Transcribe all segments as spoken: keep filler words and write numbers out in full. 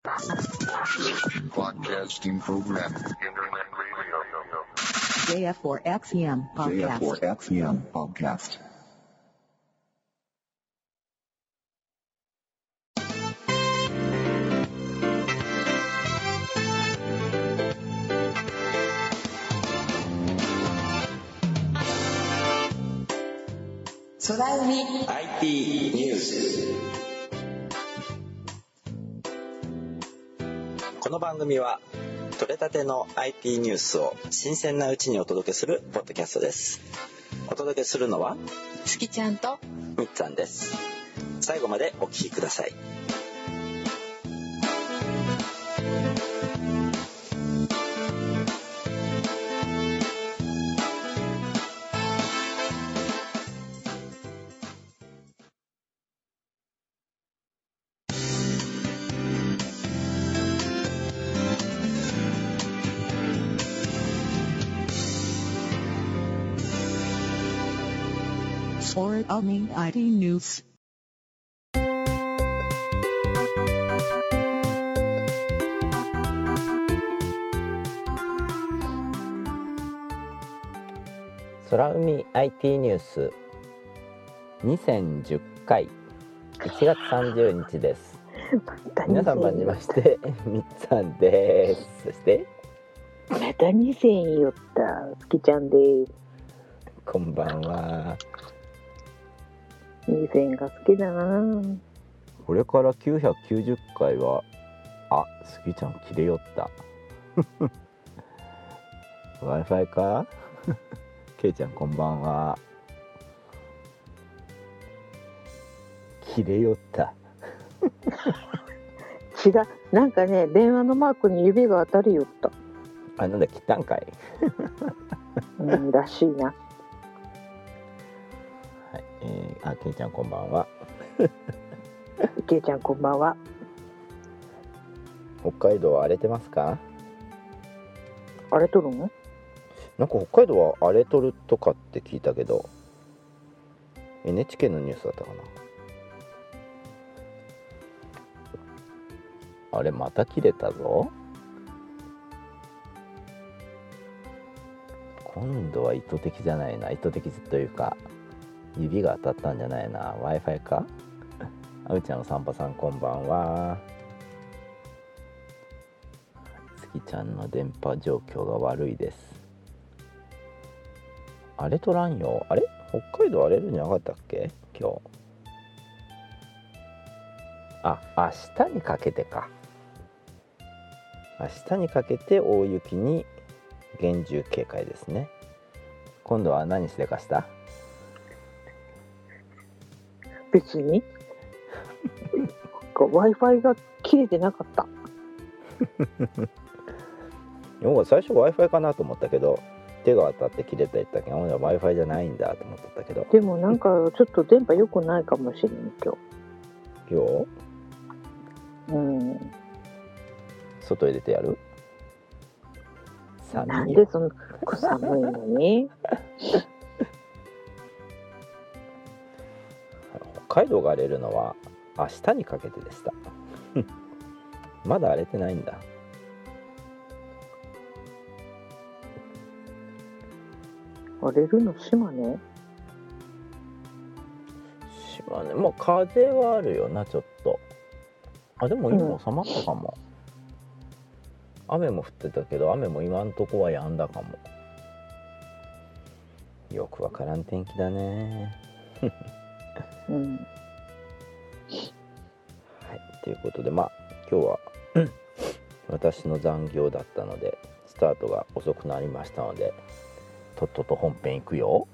Broadcasting program. ジェイエフフォーエックスエムジェイエフフォー podcast. エックスエム podcast. 空海アイティー ニュース。この番組は取れたての アイティー ニュースを新鮮なうちにお届けするポッドキャストです。お届けするのは月ちゃんとみっつぁんです。最後までお聞きください。 空海 アイティー ニュース。 空海 アイティー ニュースにせんじゅっかいいちがつさんじゅうにちです。皆さんばんじましてみっつぁんです。そしてまたにせん言った月ちゃんです。 こんばんは。 にせんが好きだな。 これからきゅうひゃくきゅうじゅっかいはあ、スギちゃん切れよったWi-Fi かケイちゃんこんばんは。切れよった違う、なんかね、電話のマークに指が当たりよった。 あ、なんだ切ったんかいうんらしいな。 はい、えー、あ、ケイちゃんこんばんはけいちゃんこんばんは。 北海道は荒れてますか？ あれとるの？ なんか北海道は荒れとるとかって聞いたけど エヌエイチケー のニュースだったかな。あれまた切れたぞ。今度は意図的じゃないな。意図的というか指が当たったんじゃないな。 Wi-Fi かあうちゃんのサンパさんこんばんは。月ちゃんの電波状況が悪いです。荒れとらんよ。あれ北海道荒れるんじゃなかったっけ今日。あ、明日にかけてか。明日にかけて大雪に厳重警戒ですね。今度は何しでかした？ 別にWi-Fi が切れてなかった最初 Wi-Fi かなと思ったけど手が当たって切れた言ったけど Wi-Fi じゃないんだと思ってたけど、 でもなんかちょっと電波良くないかもしれん今日。 今日うん外へ出てやる？ なんでそんな寒いのに北海道が荒れるのは明日にかけてでしたまだ荒れてないんだ。 荒れるの島根？ 島根、まあ風はあるよなちょっと。あ、でも今収まったかも、うん、雨も降ってたけど雨も今んとこは止んだかも。よくわからん天気だねうん、はい 、ということでまあ今日は私の残業だったのでスタートが遅くなりましたのでとっとと本編行くよ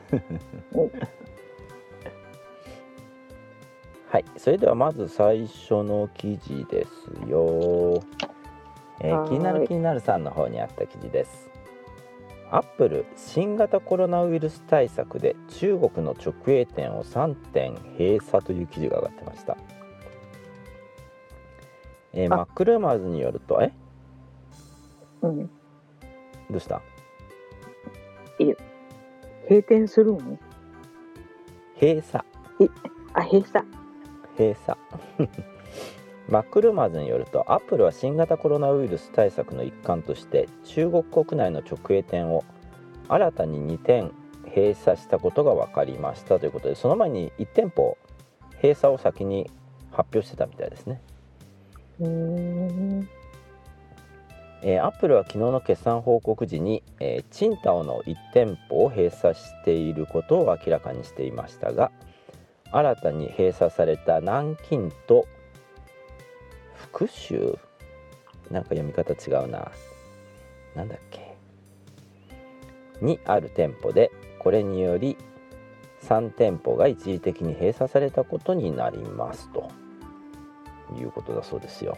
はい、それではまず最初の記事ですよ、えー、気になる気になるさんの方にあった記事です。アップル新型コロナウイルス対策で中国の直営店をさんてん閉鎖という記事が上がってました。えー、マックルーマーズによるとえ、 うん、 どうした？ いや閉店するの？ 閉鎖。 えあ閉鎖閉鎖マクルマズによると、アップルは新型コロナウイルス対策の一環として中国国内の直営店を新たににてん閉鎖したことが分かりましたということで、その前にいち店舗閉鎖を先に発表してたみたいですね。 うーん。 えー、アップルは昨日の決算報告時に、えー、チンタオのいち店舗を閉鎖していることを明らかにしていましたが、新たに閉鎖された南京と福州、なんか読み方違うな、なんだっけにある店舗で、これによりさん店舗が一時的に閉鎖されたことになりますということだそうですよ。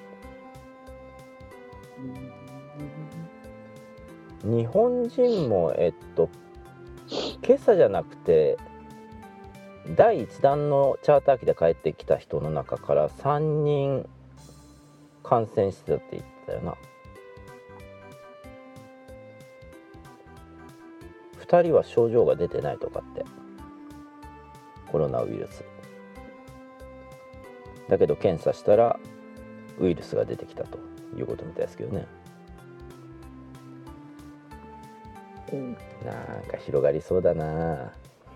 日本人もえっと今朝じゃなくてだいいち弾のチャーター機で帰ってきた人の中からさんにん感染してたって言ってたよな。ふたりは症状が出てないとかって、コロナウイルスだけど検査したらウイルスが出てきたということみたいですけどね。 うん、 なんか広がりそうだな。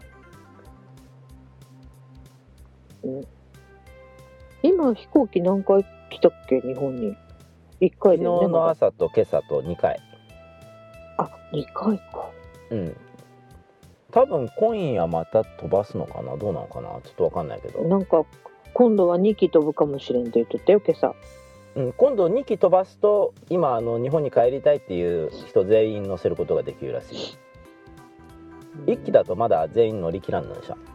うん、今飛行機何回来たっけ日本に？いっかいだよね。 昨日の朝と今朝とにかい。 あ、にかいか。 うん。多分今夜また飛ばすのかな、どうなのかな、ちょっと分かんないけど。 なんか今度はに機飛ぶかもしれんって言ってたよ今朝。 うん、今度に機飛ばすと今あの日本に帰りたいっていう人全員乗せることができるらしい。いっ機だとまだ全員乗り切らんのでしょ。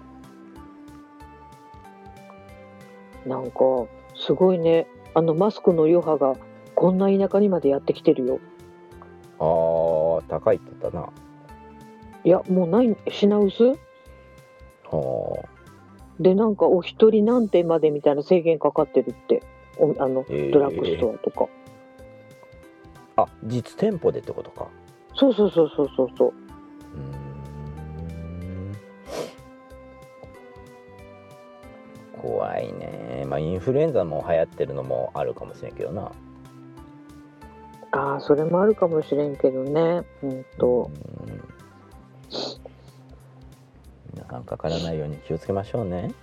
なんかすごいね、あのマスクの余波がこんな田舎にまでやってきてるよ。 あー、高いって言ったな。 いやもうない品薄はで、なんかお一人何点までみたいな制限かかってるって、おあの、 えードラッグストアとか。 あ、実店舗でってことか。 そうそうそうそうそうそう。 うーん、怖いね。まあインフルエンザも流行ってるのもあるかもしれんけどな。 ああ、それもあるかもしれんけどね。うんと、 うん、皆さんかからないように気をつけましょうね。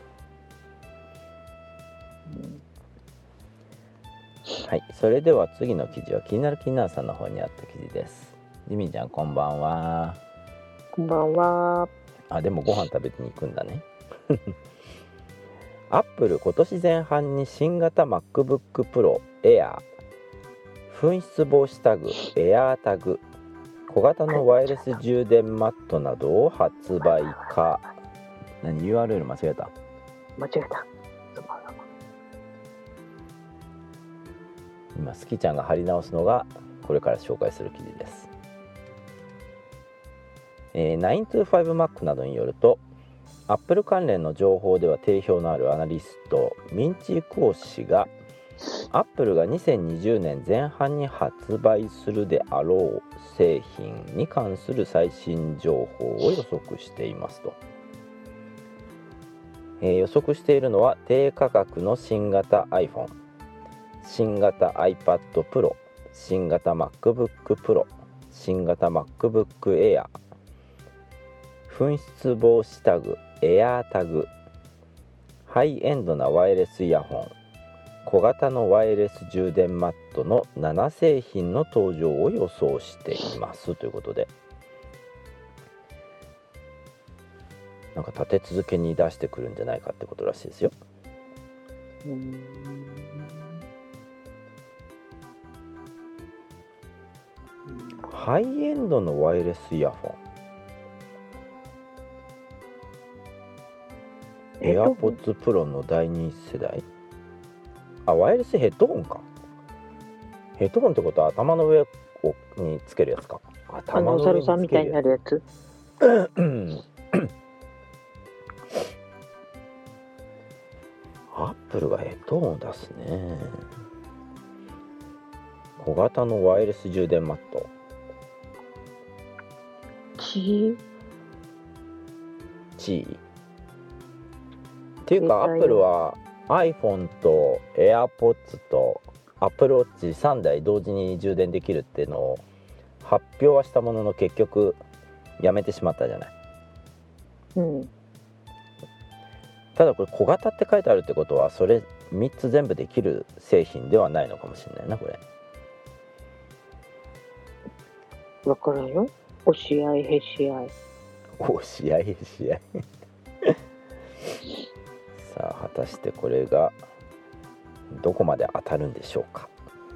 はい、それでは次の記事は気になる気になるさんの方にあった記事です。ジミンちゃんこんばんは。 こんばんは。 あ、でもご飯食べに行くんだね。アップル今年前半に新型 MacBook Pro Air、紛失防止タグ AirTag、小型のワイヤレス充電マットなどを発売か。何 ユーアールエル 間違えた？ 間違えた。 今スキちゃんが貼り直すのがこれから紹介する記事です。えー、ナインツーファイブマック などによると、アップル関連の情報では定評のあるアナリストミンチー・クオ氏が、アップルがにせんにじゅうねんぜん半に発売するであろう製品に関する最新情報を予測していますと。えー、予測しているのは低価格の新型 iPhone、新型 iPad Pro、新型 MacBook Pro、新型 MacBook Air、紛失防止タグ AirTag、ハイエンドなワイヤレスイヤホン、小型のワイヤレス充電マットのなな製品の登場を予想していますということで、なんか立て続けに出してくるんじゃないかってことらしいですよ。 うーん、 ハイエンドのワイヤレスイヤホン、AirPods Pro のだいに世代。あ、ワイヤレスヘッドホンか。ヘッドホンってことは頭の上につけるやつか。 あのお猿さんみたいになるやつ。 アップルがヘッドホンを出すね。小型のワイヤレス充電マット。 ちチーっていうか、アップルは iPhone と AirPods と Apple Watch さんだい同時に充電できるっていうのを発表はしたものの結局やめてしまったじゃない。 うん。 ただこれ小型って書いてあるってことはそれみっつ全部できる製品ではないのかもしれないなこれ。 わからんよ。押し合いへし合い。 お試合試合さあ果たしてこれがどこまで当たるんでしょうか。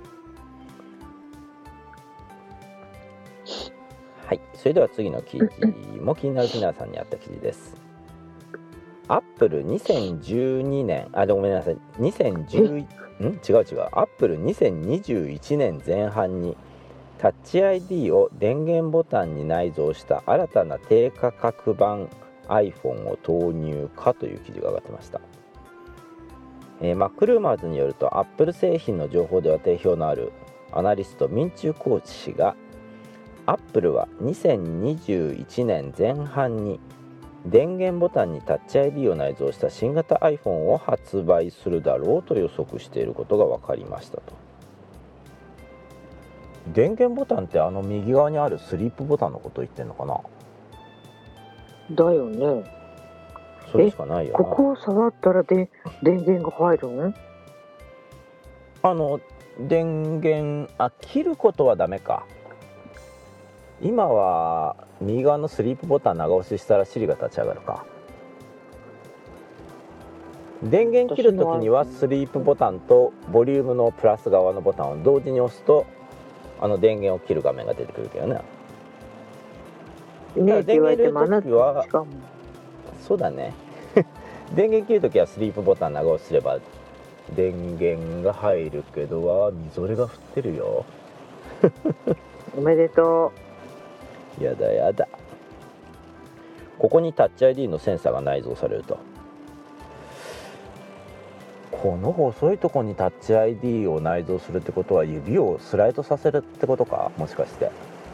はい、それでは次の記事も気になる皆さんにあった記事です。アップルにせんじゅうにねんあごめんなさいにせんじゅうん違う違うアップルにせんにじゅういちねんぜん半にタッチ アイディー を電源ボタンに内蔵した新たな低価格版 iPhone を投入かという記事が上がってました。えー、マックルーマーズによるとアップル製品の情報では定評のあるアナリストミンチューコーチ氏がアップルはにせんにじゅういちねんぜん半に電源ボタンにタッチ アイディー を内蔵した新型 iPhone を発売するだろうと予測していることが分かりましたと。電源ボタンってあの右側にあるスリープボタンのことを言ってんのかな。 だよね。 それしかないよな。 ここを触ったらで電源が入るん？ あの電源あ切ることはダメか。今は右側のスリープボタン長押ししたらシリが立ち上がるか。電源切るときにはスリープボタンとボリュームのプラス側のボタンを同時に押すとあの電源を切る画面が出てくるけどね。 ねって言われてもあなたはそうだね電源切るときはスリープボタン長押しすれば電源が入るけどはみぞれが降ってるよおめでとう。やだやだ。ここにタッチ アイディー のセンサーが内蔵されると。この細いところにタッチ アイディー を内蔵するってことは指をスライドさせるってことか、もしかして。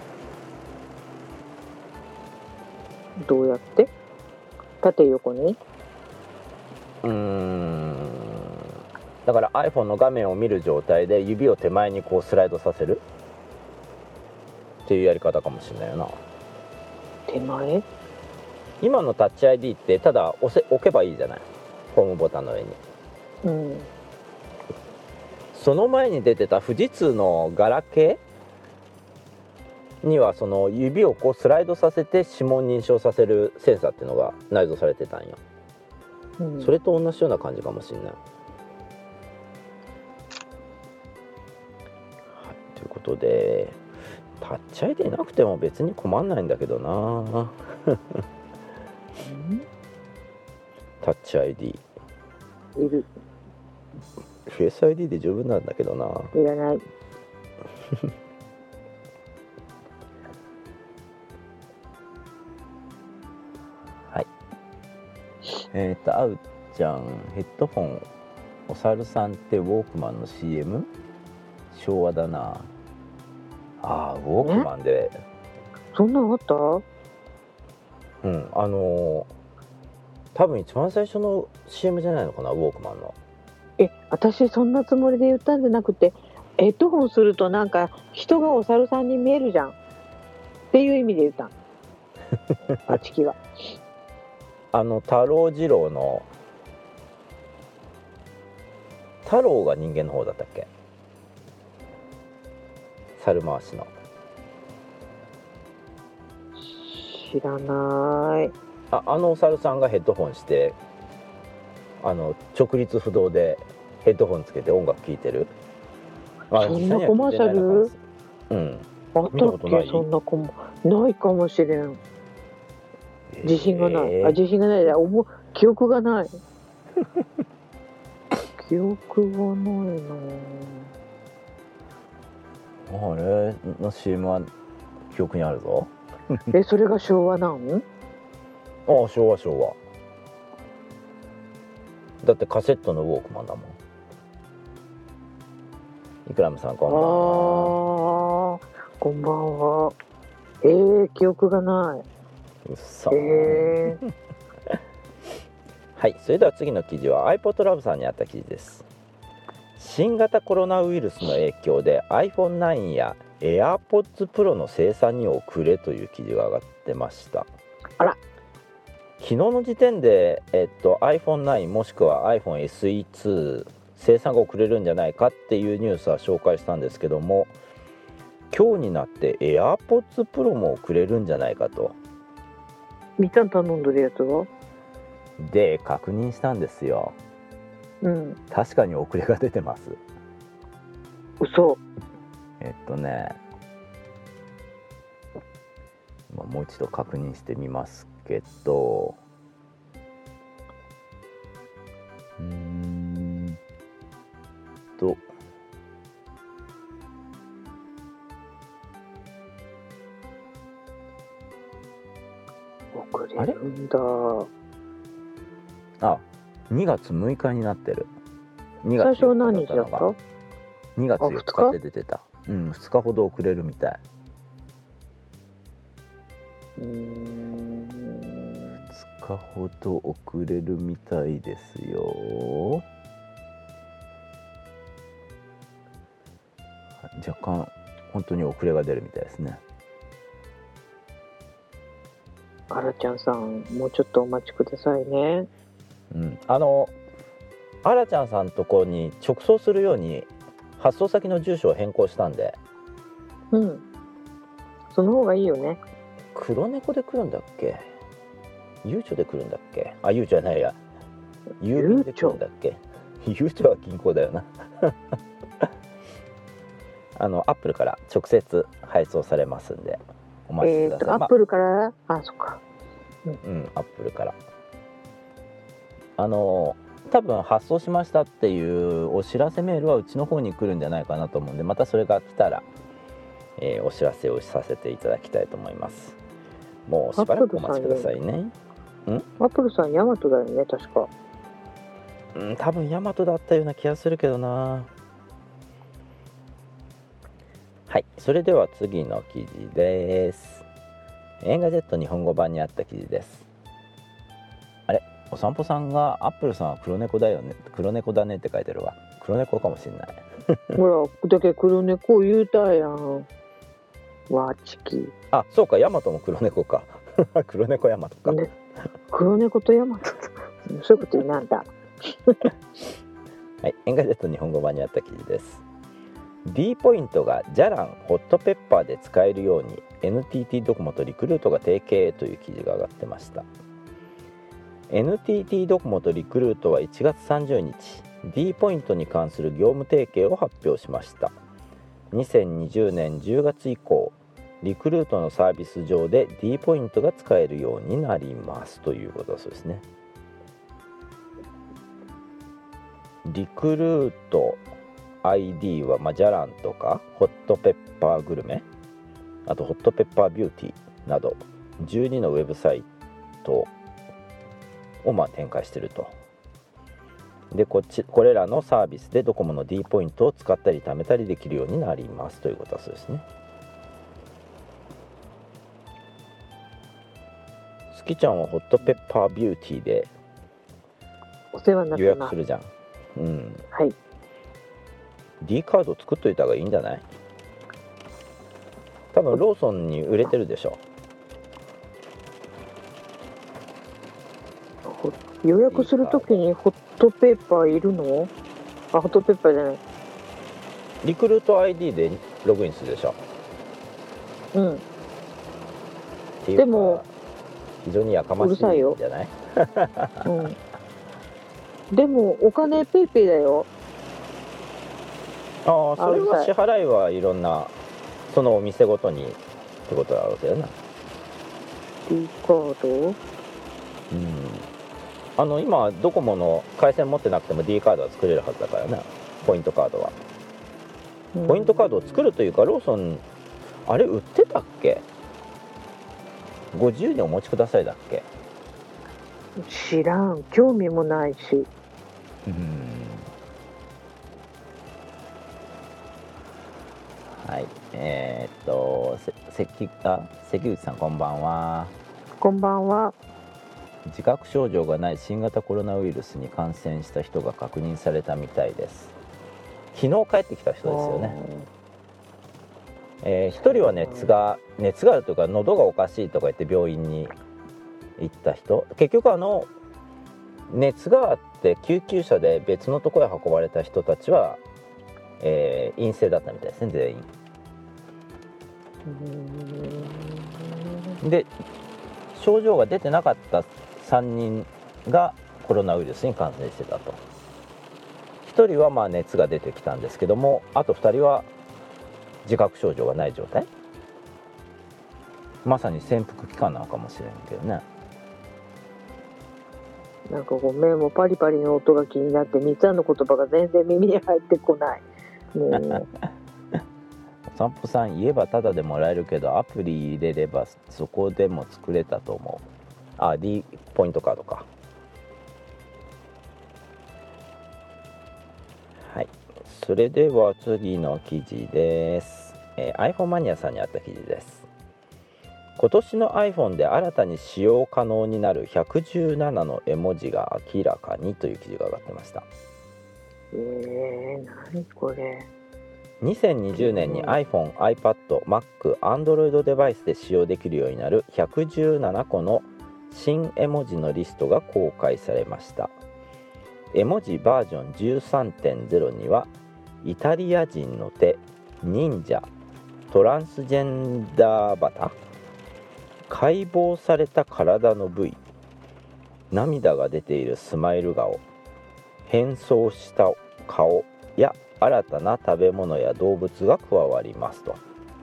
どうやって？縦横に？ うーんだから iPhone の画面を見る状態で指を手前にこうスライドさせるっていうやり方かもしれないよな。 手前？ 今のタッチ アイディー ってただ押せ置けばいいじゃない、ホームボタンの上に。 うん、 その前に出てた富士通のガラケーにはその指をこうスライドさせて指紋認証させるセンサーっていうのが内蔵されてたんよ、うん、それと同じような感じかもしれない、はい、ということでタッチ アイディー なくても別に困んないんだけどなタッチ アイディーいる。 フェイス アイディー で十分なんだけどな。 いらないはい。えっ、ー、とあうちゃんヘッドホンお猿さんってウォークマンの シーエム 昭和だなあ。ウォークマンでそんなのあった？ うんあのー、多分一番最初の シーエム じゃないのかな、ウォークマンの。 え、私そんなつもりで言ったんじゃなくて、ヘッドホンするとなんか人がお猿さんに見えるじゃんっていう意味で言ったあちきがあの太郎次郎の太郎が人間の方だったっけ、猿回しの。 知らない。 あ, あのお猿さんがヘッドホンしてあの直立不動でヘッドホンつけて音楽聴いてる。 あ、そんなコマーシャル？ うん。 あったっけ？そんなコマないかもしれん。自信がない。えー、あ、自信がない。覚記憶がない。記憶がないな。 あれの シーエム は記憶にあるぞ。 え、それが昭和なん？ ああ、昭和昭和。だってカセットのウォークマンだもん。イクラムさんこんばんは。 あー、こんばんは。えー、記憶がない。 うっそー、えー、 はい、それでは次の記事は iPod ラブさんにあった記事です。新型コロナウイルスの影響で アイフォンナイン や AirPods Pro の生産に遅れという記事が上がってました。 あら、 昨日の時点で、えっと、アイフォンナイン もしくは アイフォンエスイーツー 生産が遅れるんじゃないかっていうニュースは紹介したんですけども、今日になって AirPods Pro も遅れるんじゃないかと。 みっちゃん頼んでるやつは？ で確認したんですよ。 うん。 確かに遅れが出てます。 嘘。 えっとね、まあ、もう一度確認してみますけど、うーんと遅れるんだ。 あ、にがつむいかになってる。に最初はがつよっか何日だった？ にがつよっかって出てた。うん、ふつかほど遅れるみたい。 うーん。 ふつかほど遅れるみたいですよ。若干本当に遅れが出るみたいですね。 あらちゃんさん、もうちょっとお待ちくださいね。 うん、あのあらちゃんさんのところに直送するように発送先の住所を変更したんで。 うん。その方がいいよね。 黒猫で来るんだっけ、ゆうちょで来るんだっけ。あ、ゆうちょじゃないや、郵便で来るんだっけ。ゆうちょは銀行だよなあのアップルから直接配送されますんでお待ちえっ、 ください。 と、アップルから、あ、そっか。 うん、アップルからあの多分発送しましたっていうお知らせメールはうちの方に来るんじゃないかなと思うんで、またそれが来たら、えーお知らせをさせていただきたいと思います。もうしばらくお待ちくださいね。 アップルさん、ヤマトだよね、確か。 うん、多分ヤマトだったような気がするけどな。はい、それでは次の記事です。エンガジェット日本語版にあった記事です。あれ、お散歩さんがアップルさんは黒猫だよね、黒猫だねって書いてるわ。黒猫かもしれない。 ほら、だけ黒猫言うたやん。わちき。 あ、そうか、ヤマトも黒猫か。黒猫ヤマトか。 ね、黒猫とヤマト。そういうことなんだ。 はい、エンガジェット日本語版にあった記事です。D ポイントがジャランホットペッパーで使えるように エヌティーティー ドコモとリクルートが提携という記事が上がってました。 エヌティーティー ドコモとリクルートはいちがつさんじゅうにち D ポイントに関する業務提携を発表しました。にせんにじゅうねんじゅうがつ以降リクルートのサービス上で D ポイントが使えるようになりますということだそうですね。リクルート アイディー は、まあ、ジャランとかホットペッパーグルメ、あとホットペッパービューティーなどじゅうにのウェブサイトをまあ展開していると。でこっちこれらのサービスでドコモの D ポイントを使ったり貯めたりできるようになりますということだそうですね。スキちゃんはホットペッパービューティーでお世話になって予ます。 約するじゃん。うん。 はい。 D カード作っといた方がいいんじゃない？多分ローソンに売れてるでしょ。 予約するときにホットペーパーいるの？あ、ホットペーパーじゃない。 リクルート アイディー でログインするでしょ。 うん。 っていうかでも非常にやかましいんじゃない？ うん。でもお金ペイペイだよ。 ああ、それは支払いはいろんなそのお店ごとにってことだろうけどな。 D カード？ うん。あの今ドコモの回線持ってなくても D カードは作れるはずだからな。ポイントカードは、 うん、 ポイントカードを作るというかローソンあれ売ってたっけ？ご自由にお持ちくださいだっけ？ 知らん、興味もないし。 うん。はい、えー、っとせ関あ関口さんこんばんは。 こんばんは。 自覚症状がない新型コロナウイルスに感染した人が確認されたみたいです。昨日帰ってきた人ですよね。えー、ひとりは熱が熱があるとか喉がおかしいとか言って病院に行った人、結局あの熱があって救急車で別のところへ運ばれた人たちは、えー、陰性だったみたいですね、全員で。症状が出てなかったさんにんがコロナウイルスに感染してたと。ひとりはまあ熱が出てきたんですけども、あとふたりは自覚症状がない状態。まさに潜伏期間なのかもしれんけどね。 なんかこう目もパリパリの音が気になって、みっつあんの言葉が全然耳に入ってこない。もうお散歩さん言えばタダでもらえるけど、アプリ入れればそこでも作れたと思う。あ、D ポイントカードか。はい、それでは次の記事です。えー、iPhone マニアさんにあった記事です。今年の iPhone で新たに使用可能になるひゃくじゅうななの絵文字が明らかにという記事が上がってました。 えー、何これ。 にせんにじゅうねんに iPhone、iPad、Mac、Android デバイスで使用できるようになるひゃくじゅうななこの新絵文字のリストが公開されました。絵文字バージョン じゅうさんてんゼロ にはイタリア人の手、忍者、トランスジェンダーバタ、解剖された体の部位、涙が出ているスマイル顔、変装した顔や新たな食べ物や動物が加わりますと。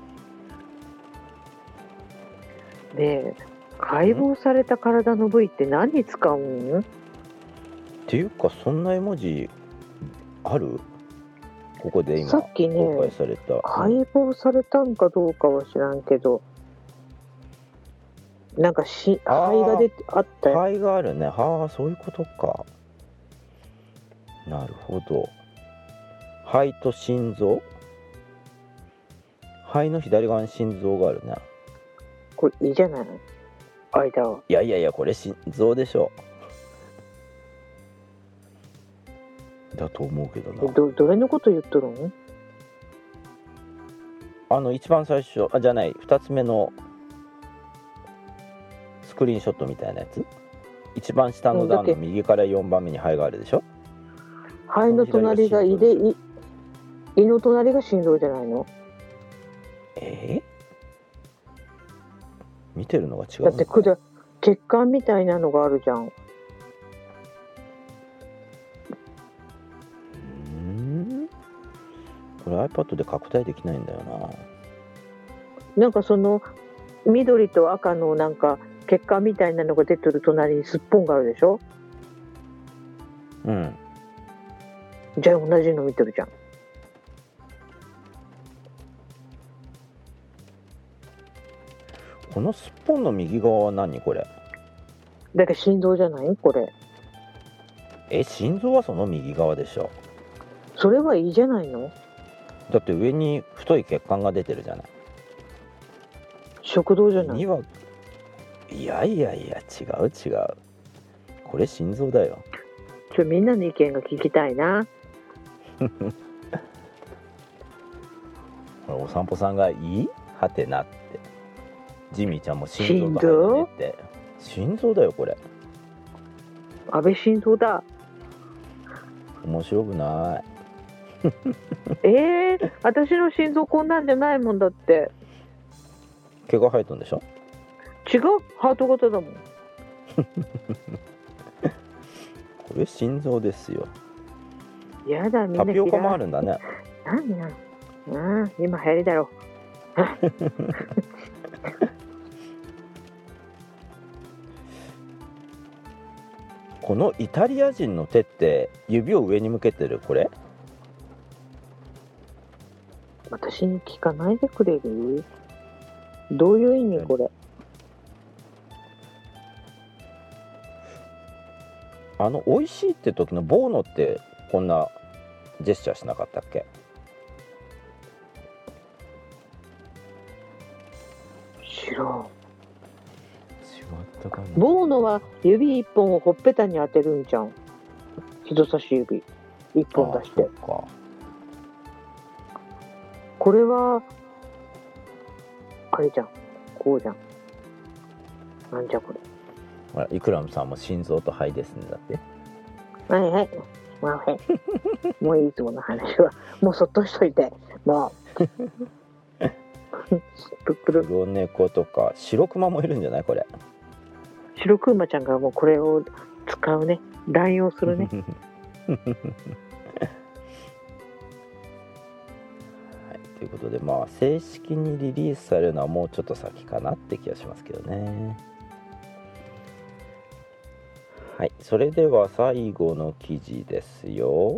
で、解剖された体の部位って何に使うん？ っていうか、そんな絵文字ある？ここで今さっきね、 公開された。 解剖されたんかどうかは知らんけど、なんかし肺が出てあったよ。 肺があるね。はあ、そういうことか。なるほど。肺と心臓、肺の左側に心臓があるね。 これいいじゃないの、間は。 いやいやいや、これ心臓でしょだと思うけどな。 どどれのこと言っとるの？ あの一番最初、あじゃないふたつめのスクリーンショットみたいなやつ、一番下の段の右からよんばんめに肺があるでしょ。 肺の隣が胃で、胃胃の隣が心臓じゃないの？ えー、見てるのが違うの？ だってくだ血管みたいなのがあるじゃん。 うーん、これ iPad で拡大できないんだよな。 なんかその緑と赤のなんか血管みたいなのが出てる隣にすっぽんがあるでしょ。 うん。 じゃあ同じの見てるじゃん。 このすっぽんの右側は何これ？ だから心臓じゃないこれ。 え、心臓はその右側でしょ。 それはいいじゃないの？ だって上に太い血管が出てるじゃない。 食道じゃない？ にはいやいやいや、違う違う、これ心臓だよ。 ちょみんなの意見が聞きたいな。 お散歩さんがいいはてなって、ジミーちゃんも心臓と入ってて、心臓だよこれ。 安倍心臓だ。 面白くない。 えー、私の心臓こんなんじゃないもんだって。 毛が生えとんでしょ。 違う、ハート型だもん。 これ心臓ですよ。 やだ、みんなタピオカもあるんだね。 何なの、うん、今流行りだろ。 このイタリア人の手って指を上に向けてるこれ？ 私に聞かないでくれる？どういう意味これ？ あの美味しいって時のボーノってこんなジェスチャーしなかったっけ？ 知らん。 違ったたかな。 ボーノは指一本をほっぺたに当てるんじゃん。人差し指一本出して。 あそっか。 これはあれじゃん、こうじゃん。なんじゃこれ。 ほらイクラムさんも心臓と肺ですねだって。 はいはい。はい、もういいつもの話はもうそっとしといて。もう。プップル。 黒猫とか白クマもいるんじゃないこれ。 白クマちゃんがもうこれを使うね。乱用するね。 はい、ということでまあ正式にリリースされるのはもうちょっと先かなって気がしますけどね。はい、それでは最後の記事ですよ。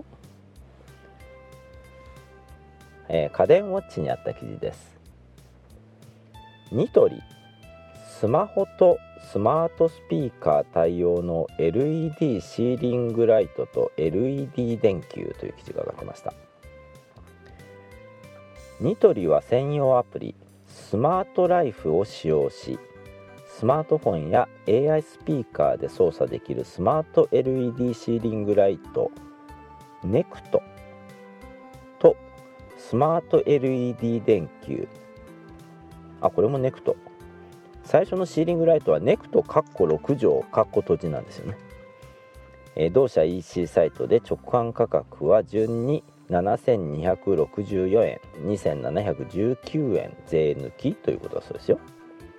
えー、家電ウォッチにあった記事です。ニトリスマホとスマートスピーカー対応の エルイーディー シーリングライトと エルイーディー 電球という記事が上がってました。ニトリは専用アプリスマートライフを使用し、スマートフォンや エーアイ スピーカーで操作できるスマート エルイーディー シーリングライトネクトとスマート エルイーディー 電球、あこれもネクト、最初のシーリングライトはネクトろく条閉じなんですよね。えー、同社 イーシー サイトで直販価格は順にななせんにひゃくろくじゅうよえん、にせんななひゃくじゅうきゅうえん税抜きということだそうですよ。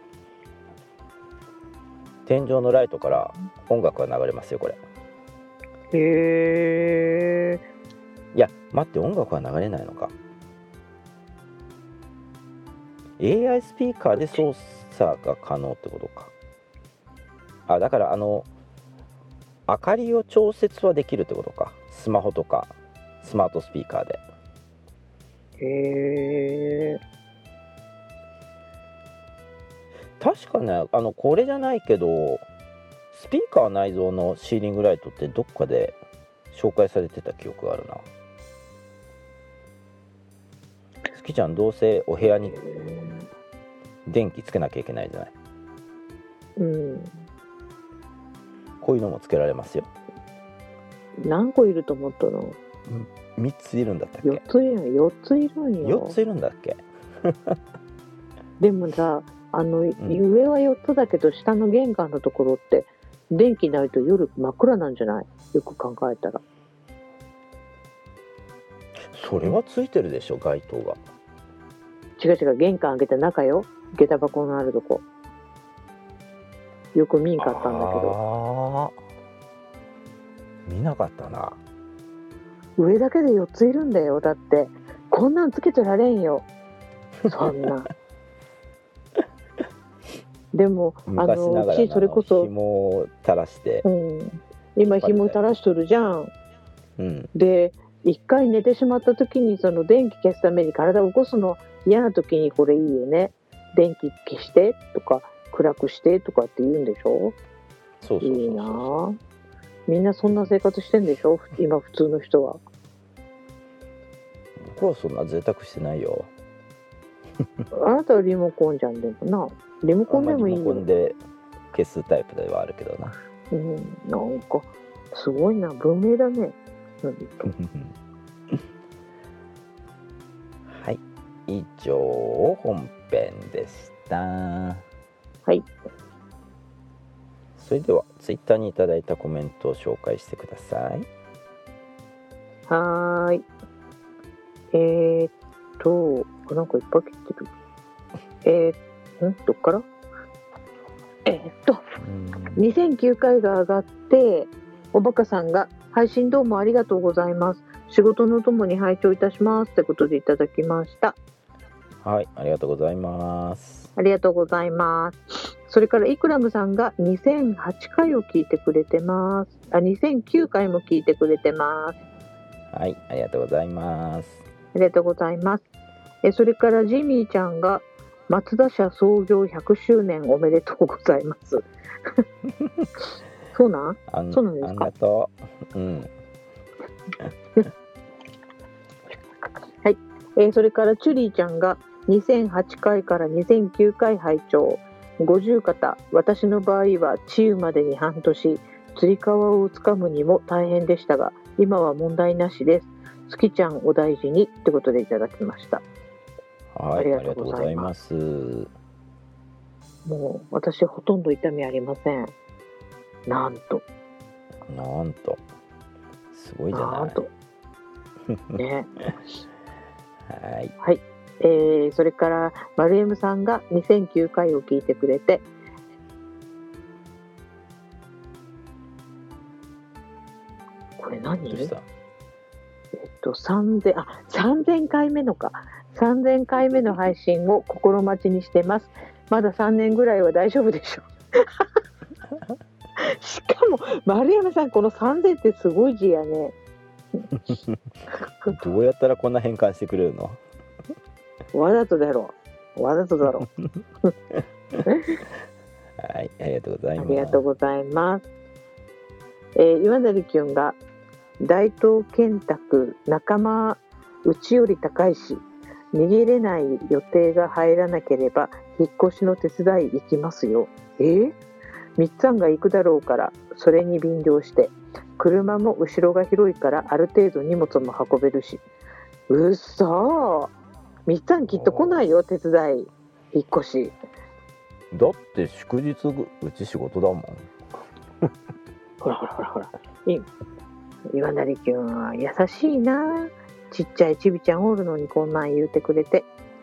天井のライトから音楽が流れますよこれ。 へえ。 いや待って、音楽は流れないのか。 エーアイ スピーカーで操作が可能ってことか。あだからあの明かりを調節はできるってことか、スマホとかスマートスピーカーで。 へえ。 確かね、あのこれじゃないけどスピーカー内蔵のシーリングライトってどっかで紹介されてた記憶があるな。好きちゃんどうせお部屋に電気つけなきゃいけないじゃない。 うん。 こういうのもつけられますよ。 何個いると思ったの？ みっついるんだったっけ？ よっついるんよっついるんよ。 よっついるんだっけ？ でもさ、あの、 ん上はよっつだけど下の玄関のところって電気ないと夜真っ暗なんじゃない？よく考えたら。 それはついてるでしょ街灯が。 違う違う、玄関開けた中よ、下駄箱のあるとこ。よく見んかったんだけど。 あー見なかったな。 上だけでよっついるんだよ。だってこんなんつけてられんよそんな。でもあのうちそれこそ紐を垂らして、 うん、今紐垂らしとるじゃん、 うん、 で一回寝てしまった時にその電気消すために体を起こすの嫌な時にこれいいよね。電気消してとか暗くしてとかって言うんでしょ。 そうそうそうそう。 いいな。みんなそんな生活してんでしょ今普通の人は。 僕はそんな贅沢してないよ。 あなたはリモコンじゃん。でもなリモコンでもいいよ。 リモコンで消すタイプではあるけどな。 うん、なんかすごいな、文明だね。 はい、以上本編でした。 はい。 それではツイッターにいただいたコメントを紹介してください。 はーい。えー、っとなんかいっぱい来てる。えー、んどっからえー、っとにせんきゅうかいが上がって、おバカさんが配信どうもありがとうございます。仕事のともに拝聴いたしますってことでいただきました。 はい、ありがとうございます。 ありがとうございます。それからイクラムさんがにせんはちかいを聞いてくれてます。あ、にせんきゅうかいも聞いてくれてます。 はい、ありがとうございます。 ありがとうございます。えそれからジミーちゃんが松田社創業ひゃくしゅうねんおめでとうございますそうなんあんそうなんですか。 ありがとう、うんはい、えー、それからチュリーちゃんがにせんはちかいからにせんきゅうかい拝聴。 五十肩、私の場合は治癒までに半年、つり革をつかむにも大変でしたが、今は問題なしです。すきちゃんお大事にってことでいただきました。 はい、ありありがとうがとうございございまます。 もう私ほとんど痛みありません。なんとなんとすごいじゃない。 なんとね。 はい、 はい、えー、それから丸 M さんがにせんきゅうかいを聞いてくれて、これ何？ どうした？ えっとさんぜんあさんぜんかいめのかさんぜんかいめの配信を心待ちにしてます。まださんねんぐらいは大丈夫でしょう。しかも丸山さん、このさんぜんってすごい字やね。 どうやったらこんな変換してくれるの？ わざとだろうわざとだろう。 はい、ありがとうございあます。 りがとうございます。えー、岩成きゅんが大東建託仲間うちより高いし、逃げれない予定が入らなければ引っ越しの手伝い行きますよ。えー、みっつぁんが行くだろうからそれに便乗して、車も後ろが広いからある程度荷物も運べるし。うっそー、みっつぁんきっと来ないよ、手伝い引っ越し。 だって祝日うち仕事だもん。 ほらほらほらほら、い岩成きゅんは優しいな。ちっちゃいちびちゃんおるのにこんなん言うてくれて。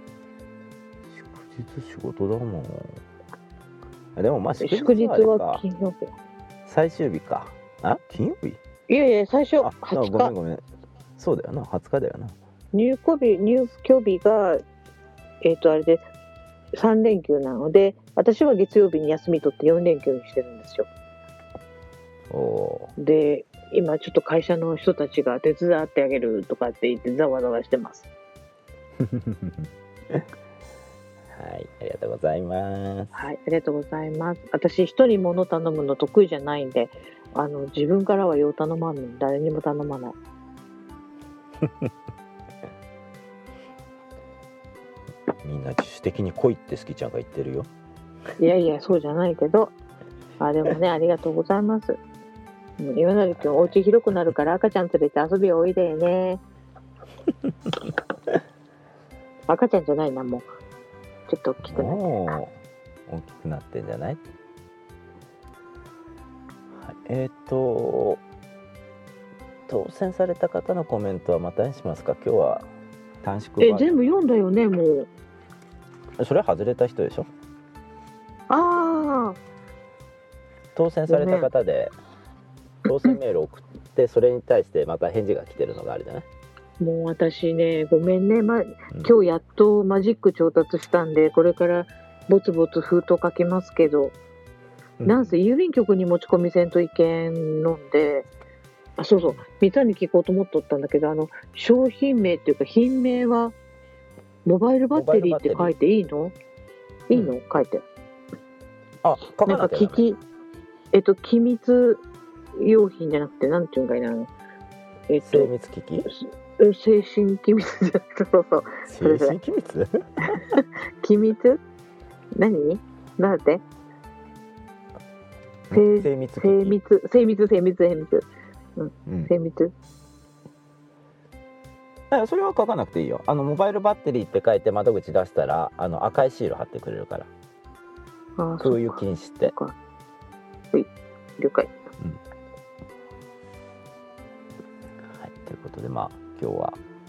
祝日仕事だもん。あでもまあ祝祝日日はあれはか、 金曜日。 最終日か。あ金曜日？ いやいや、最初あはつかごめんごめん。そうだよな、はつかだよな。 入居日入居日がえっ、とあれでさん連休なので、私は月曜日に休み取ってよん連休にしてるんですよ。 おーで今ちょっと会社の人たちが手伝ってあげるとかって言ってざわざわしてます。 はい、ありがとうございます。 はい、ありがとうございます。私一人物頼むの得意じゃないんで、あの自分からはよう頼まんのに誰にも頼まない。 みんな自主的に来いって好きちゃんが言ってるよ。 いやいや、そうじゃないけど、あでもね、ありがとうございます。うん岩成君、お家広くなるから赤ちゃん連れて遊びおいでね。赤ちゃんじゃないな、もうちょっと大きくなってるな。 もう大きくなってんじゃない？はい、えっ、ー、と当選された方のコメントはまたにしますか？今日は短縮版。 え全部読んだよね、もう。 それは外れた人でしょ？ ああ、 当選された方で当選メール送ってそれに対してまた返事が来てるのがあるじゃない？ もう私ね、ごめんね、ま、今日やっとマジック調達したんで、これからぼつぼつ封筒書きますけど、 うんなんせ郵便局に持ち込みせんといけんので、あ、そうそう、三谷に聞こうと思っとったんだけど、あの商品名っていうか品名はモバイルバッテリーって書いていいの？いいの？書いて。 あ、書なんかかなきゃ機器、えっと機密用品じゃなくて、なんていうんかいな、えっと精密機器？ え精神機密じゃなくて、そうそう、それそれ精神機密？ 機密？何？なんだって？精精密機器？ 精密精密精密精密うん精密。 あそれは書かなくていいよ。あのモバイルバッテリーって書いて窓口出したらあの赤いシール貼ってくれるから。 ああ、 空輸禁止って。 そうか。はい、了解。 はい、ということでまあ今日は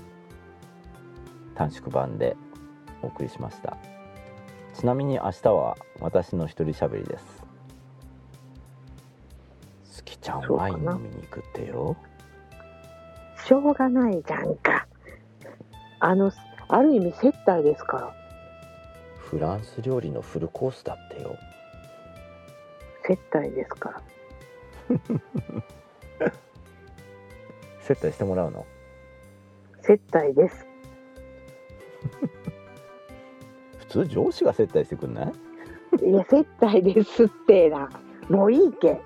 短縮版でお送りしました。ちなみに明日は私の一人喋りです。好きちゃんワイン飲みに行くってよ。 しょうがないじゃんか。あのある意味接待ですから。 フランス料理のフルコースだってよ。 接待ですから。 接待してもらうの？ 接待です。 普通上司が接待してくんない？ いや接待ですってな。もういいけ。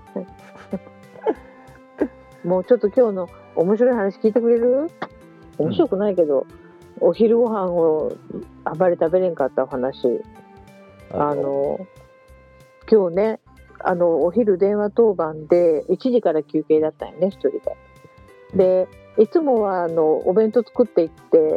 もうちょっと今日の面白い話聞いてくれる？面白くないけど、うん、お昼ご飯をあまり食べれんかったお話。 あの今日ね、あのお昼電話当番でいちじから休憩だったんよね、一人で。でいつもはあのお弁当作っていって、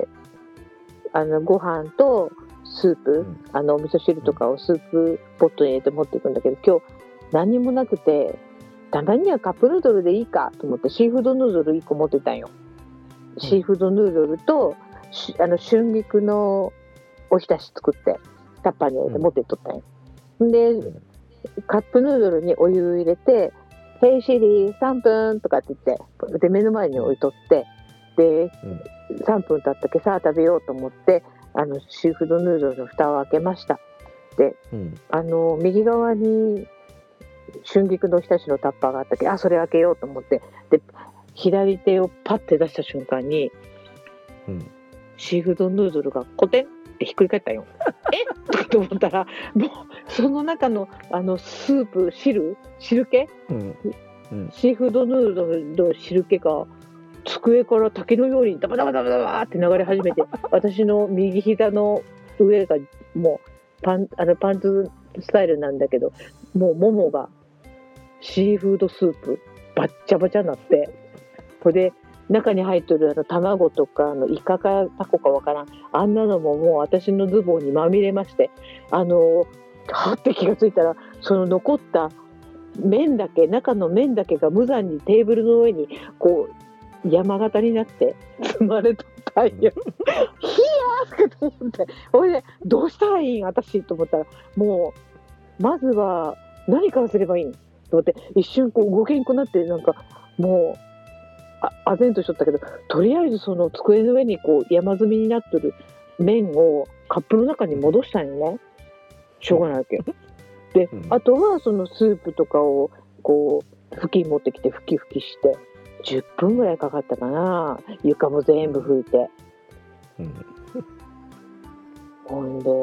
あのご飯とスープ、うん、あのお味噌汁とかをスープポットに入れて持っていくんだけど、今日何もなくて、たまにはカップヌードルでいいかと思ってシーフードヌードルいっこ持ってたんよ。シーフードヌードルとあの春菊のおひたし作ってタッパーに入れて持ってっとったんよ。でカップヌードルにお湯入れて、ヘイシリーさんぷんとかって言ってで目の前に置いとって、で、うん、さんぷん経ったけさあ食べようと思ってあのシーフードヌードルの蓋を開けました。で、うん、あの右側に春菊のおひたしのタッパーがあったけど、あそれ開けようと思って、で左手をパッて出した瞬間に、うん、シーフードヌードルがコテンってひっくり返ったよ。えっとかと思ったら、もうその中のあのスープ汁汁気、うんうん、シーフードヌードルの汁気が机から竹のようにダバダバダバダバって流れ始めて私の右膝の上がもうパン、あのパンツスタイルなんだけど、もうももがシーフードスープバッチャバチャになって、これで中に入ってるあの卵とかあのイカかタコかわからん、あんなのももう私のズボンにまみれまして、あのはって気がついたら、その残った麺だけ、中の麺だけが無残にテーブルの上にこう山形になって積まれとったんよ。ひやーと思って、ほいでどうしたらいいん私と思ったら、もうまずは何からすればいいんと思って一瞬こう動けんくなって、なんかもうああぜんとしとったけど、とりあえずその机の上にこう山積みになってる麺をカップの中に戻したんよね。しょうがないわけで、うん、あとはそのスープとかをこう布巾持ってきてふきふきしてじゅっぷんぐらいかかったかな。床も全部拭いて、うん、ほんで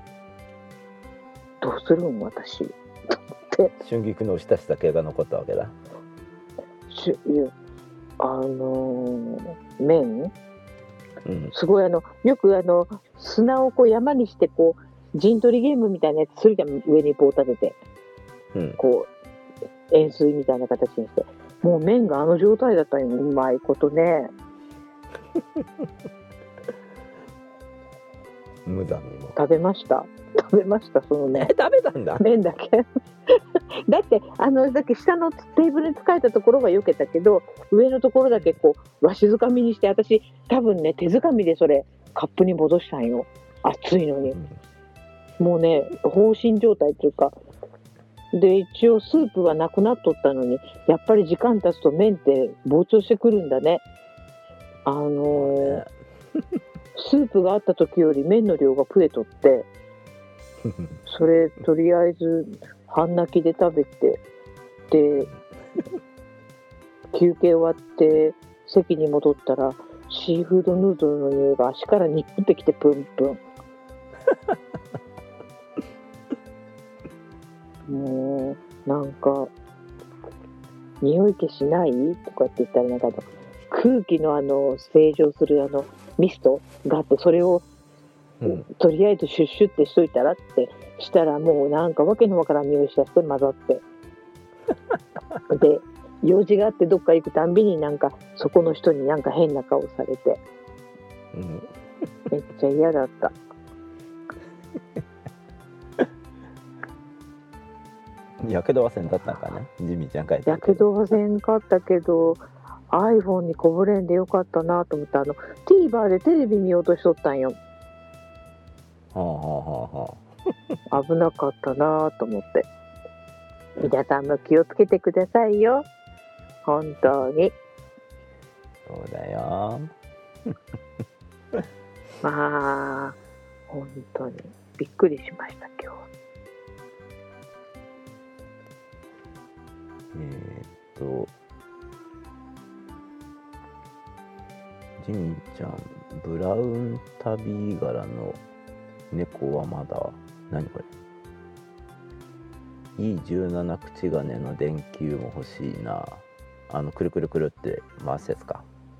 どうするん私と思って、 春菊のおひたしだけが残ったわけだ。 しいやあのー、麺、うん、すごいあのよくあの砂をこう山にしてこう陣取りゲームみたいなやつするじゃん、上に棒立てて、うん、こう円錐みたいな形にして、もう麺があの状態だったよ。うまいことね無残にも食べました食べましたその麺。 食べたんだ。 麺だけだってあのだけ下のテーブルに使えたところは避けたけど、上のところだけこうわしづかみにして、私多分ね手づかみでそれカップに戻したんよ。熱いのに、うん、もうね放心状態というかで、一応スープはなくなっとったのに、やっぱり時間経つと麺って膨張してくるんだね。あのー、スープがあった時より麺の量が増えとってそれとりあえず半泣きで食べて、で休憩終わって席に戻ったらシーフードヌードルの匂いが足からにってきてプンプンもうなんか匂い気しないとかって言ったら、なんか空気のあの清浄するあのミストがあって、それを、うん、とりあえずシュッシュってしといたらってしたら、もうなんかわけのわからん匂いしだして混ざってで用事があってどっか行くたんびになんかそこの人になんか変な顔されて、うん、めっちゃ嫌だったやけどはせんだったんかね、ジミーちゃん書いて。 やけどはせんかったけど iPhone にこぼれんでよかったなと思って、あの TVer でテレビ見ようとしとったんよ。 はあはあはあ危なかったなと思って。皆さんも気をつけてくださいよ、本当に。 そうだよまあ本当にびっくりしました今日。 えー、っとジミーちゃん、ブラウンタビー柄の猫はまだ、何これ、イーじゅうなな 口金の電球も欲しいな。あのくるくるくるって回すやつか。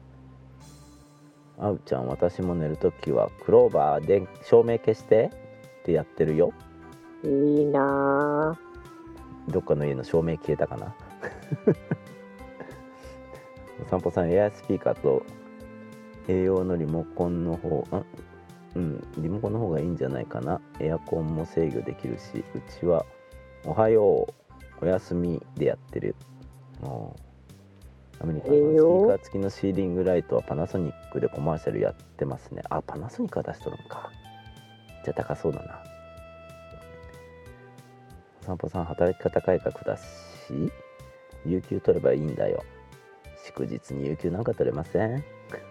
あうちゃん、私も寝るときはクローバーで照明消してってやってるよ。 いいなどっかの家の照明消えたかなお散歩さん、エアスピーカーと併用のリモコンの方あうんリモコンの方がいいんじゃないかな。エアコンも制御できるし、うちはおはようおやすみでやってる。あアメリカさん、スピーカー付きのシーリングライトはパナソニックでコマーシャルやってますね。あ、パナソニックは出しとるんか。じゃあ高そうだな。お散歩さん、働き方改革だし有給取ればいいんだよ。祝日に有給なんか取れません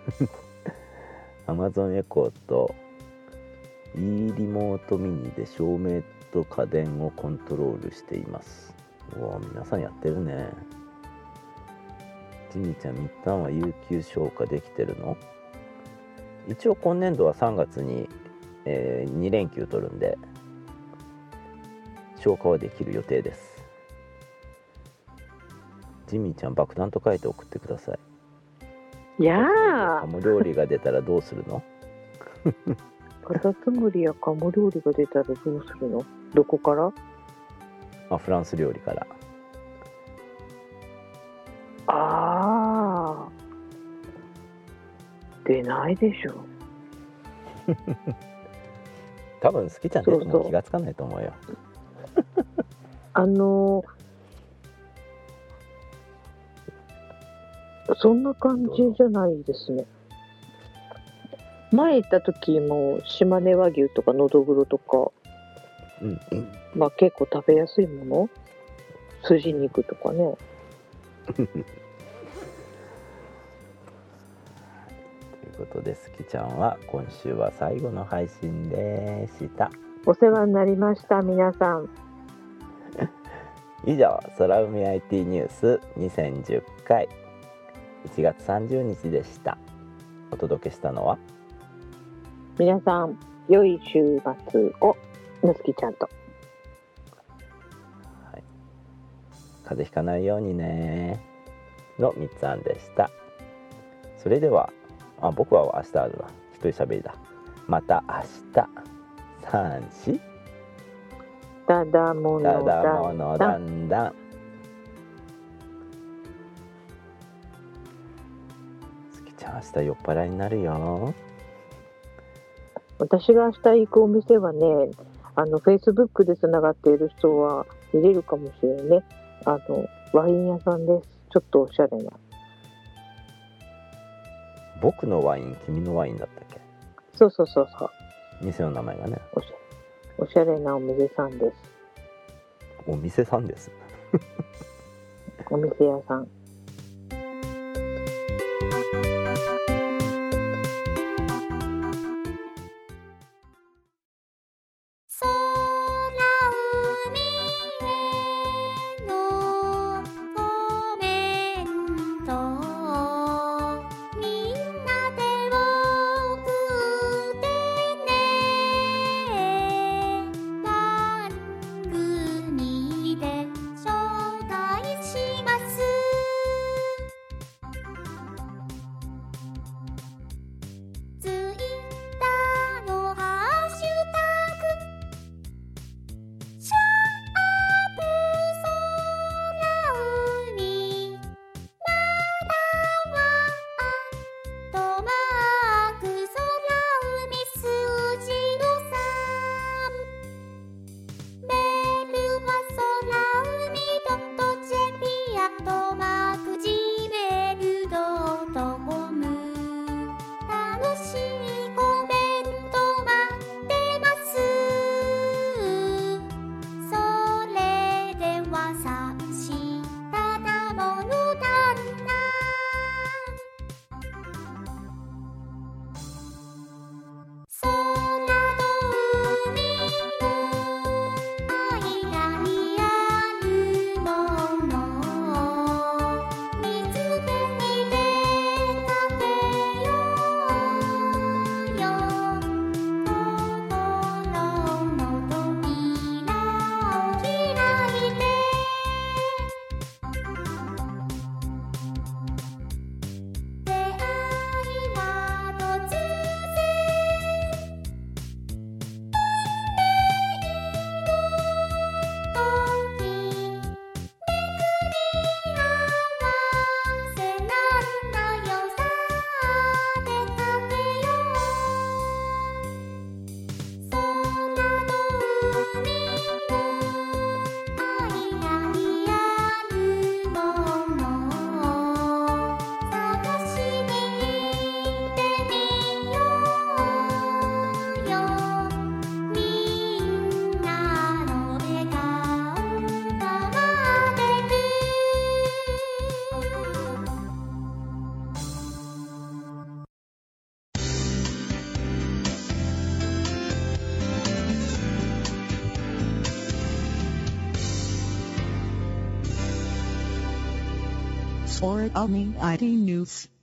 Amazon エコーと e リモートミニで照明と家電をコントロールしています。うわ、皆さんやってるね。ジミーちゃん、みったんは有給消化できてるの？一応今年度はさんがつに、えー、に連休取るんで消化はできる予定です。ジミーちゃん、爆弾と書いて送ってください。 いやカモ料理が出たらどうするの？ カタツムリやカモ料理が出たらどうするの？どこから？ あ、フランス料理から。 ああ、出ないでしょ。 多分好きちゃん出ても気がつかないと思うよ。 あのそんな感じじゃないですね。前行った時も島根和牛とかのどぐろとか、 うんうん、 まあ結構食べやすいもの、筋肉とかね。 ということで、すきちゃんは今週は最後の配信でした。 お世話になりました、皆さん。 以上、空海 アイティー ニュースにせんじゅっかいいちがつさんじゅうにちでした。お届けしたのは皆さん、良い週末を。むすきちゃんと、 はい、風邪ひかないようにねのみっつあんでした。それでは、あ、僕は明日あるわ。一人喋りだ。また明日。さん、しただもたのだものだんだん。すきちゃん、明日酔っ払いになるよ。 私が明日行くお店はね、あのフェイスブックでつながっている人は見れるかもしれないね。あのワイン屋さんです。ちょっとおしゃれな。 僕のワイン、君のワインだったっけ？ そうそうそうそう。 店の名前がね。 おしゃおしゃれなお店さんです。 お店さんです。 お店屋さん。 番組で紹介します。 for Omni アイティー News.